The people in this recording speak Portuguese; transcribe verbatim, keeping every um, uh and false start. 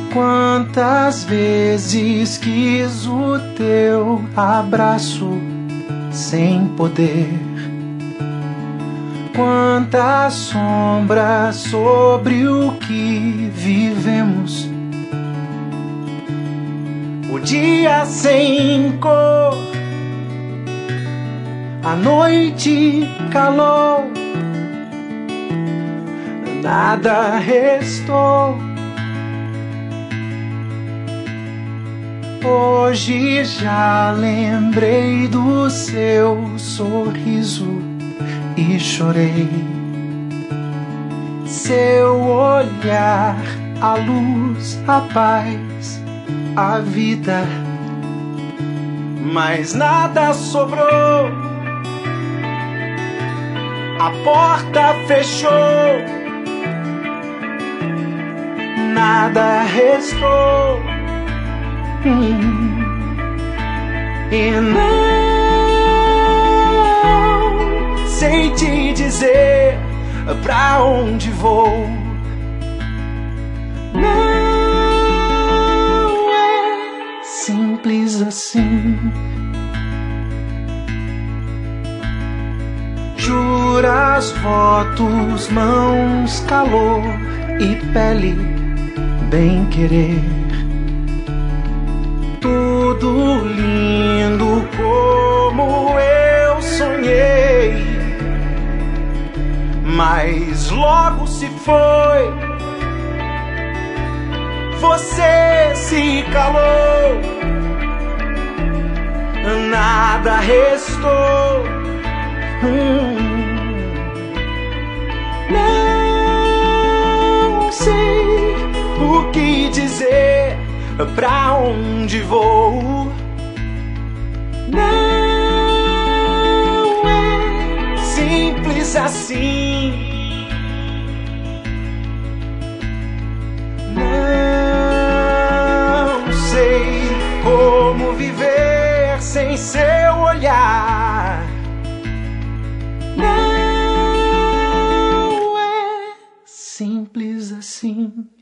Quantas vezes quis o teu abraço sem poder? Quantas sombras sobre o que vivemos? O dia sem cor, a noite calor, nada restou. Hoje já lembrei do seu sorriso e chorei. Seu olhar, a luz, a paz, a vida, mas nada sobrou. A porta fechou, nada restou. Hum. E não sei te dizer pra onde vou. Não é simples assim. Juras, votos, mãos, calor e pele, bem querer. Tudo lindo como eu sonhei, mas logo se foi. Você se calou, nada restou. Hum. Não sei o que dizer, pra onde vou. Não é simples assim. Não sei como viver sem seu olhar. Não é simples assim.